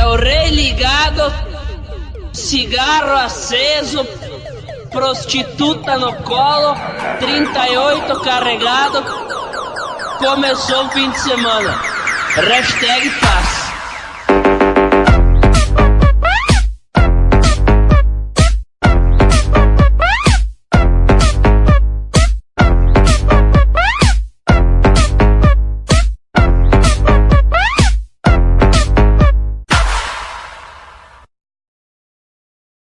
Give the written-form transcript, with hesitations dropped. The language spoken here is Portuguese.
o rei ligado, cigarro aceso, prostituta no colo, 38 carregado. Começou o fim de semana. Hashtag paz.